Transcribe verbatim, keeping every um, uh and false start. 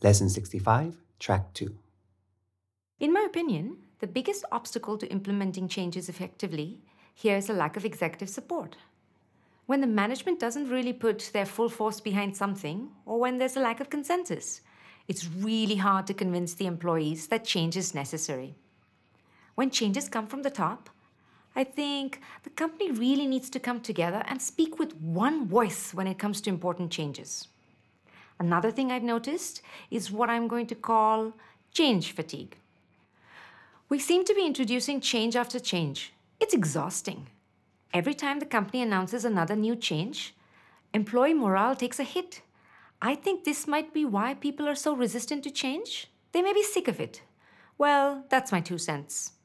Lesson sixty-five, Track two. In my opinion, the biggest obstacle to implementing changes effectively here is a lack of executive support. When the management doesn't really put their full force behind something, or when there's a lack of consensus, it's really hard to convince the employees that change is necessary. When changes come from the top, I think the company really needs to come together and speak with one voice when it comes to important changes. Another thing I've noticed is what I'm going to call change fatigue. We seem to be introducing change after change. It's exhausting. Every time the company announces another new change, employee morale takes a hit. I think this might be why people are so resistant to change. They may be sick of it. Well, that's my two cents.